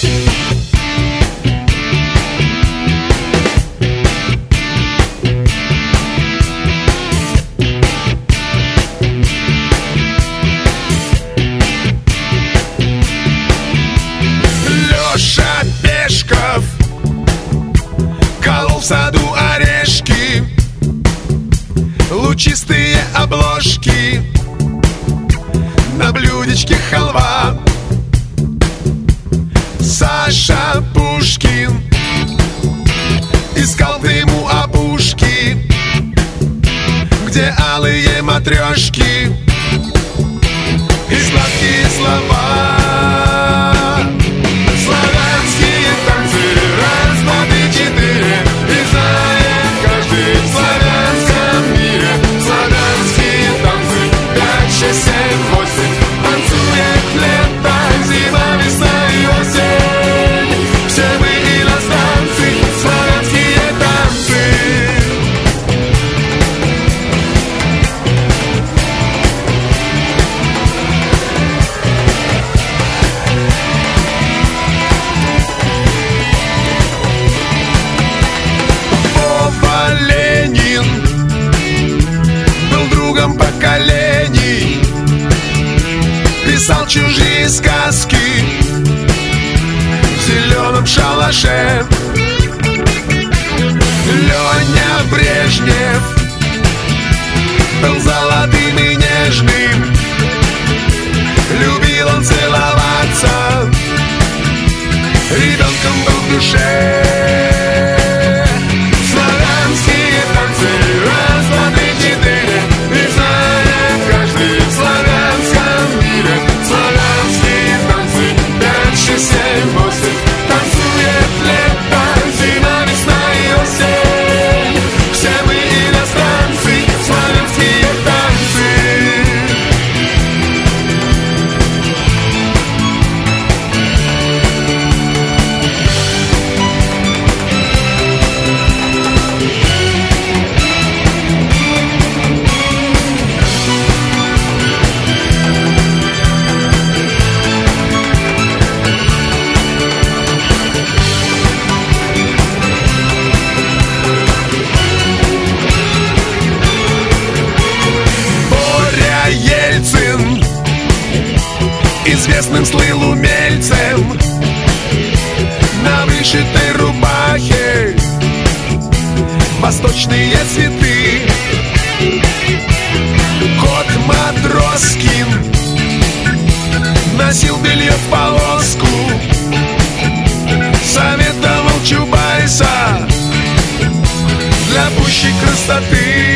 Лёша Пешков колол в саду орешки, лучистые обложки, на блюдечке халва. Саша Пушкин искал дыму опушки, где алые матрешки и сладкие слова. Славянские танцы, раз, два, три, четыре, и знает каждый в славянском мире. Славянские танцы, 5, 6, 7, 8, танцует лето, зима, весна и осень. Все мы иностранцы, славянские танцы. Вова Ленин был другом поколений, писал чужие сказки в зеленом шалаше. Леня Брежнев был золотым и нежным, любил он целоваться, ребенком был в душе. Славянские танцы, раз, два, три, четыре, и знает каждый в славянском мире. Славянские танцы, 5, 6, 7, 8, танцует лето, зима, весна и осень. Все мы иностранцы, славянские танцы. Боря Ельцин известным слыл умельцем, на вышитой рубахе восточные цветы. Кот Матроскин носил белье в полоску, советовал Чубайса для пущей красоты.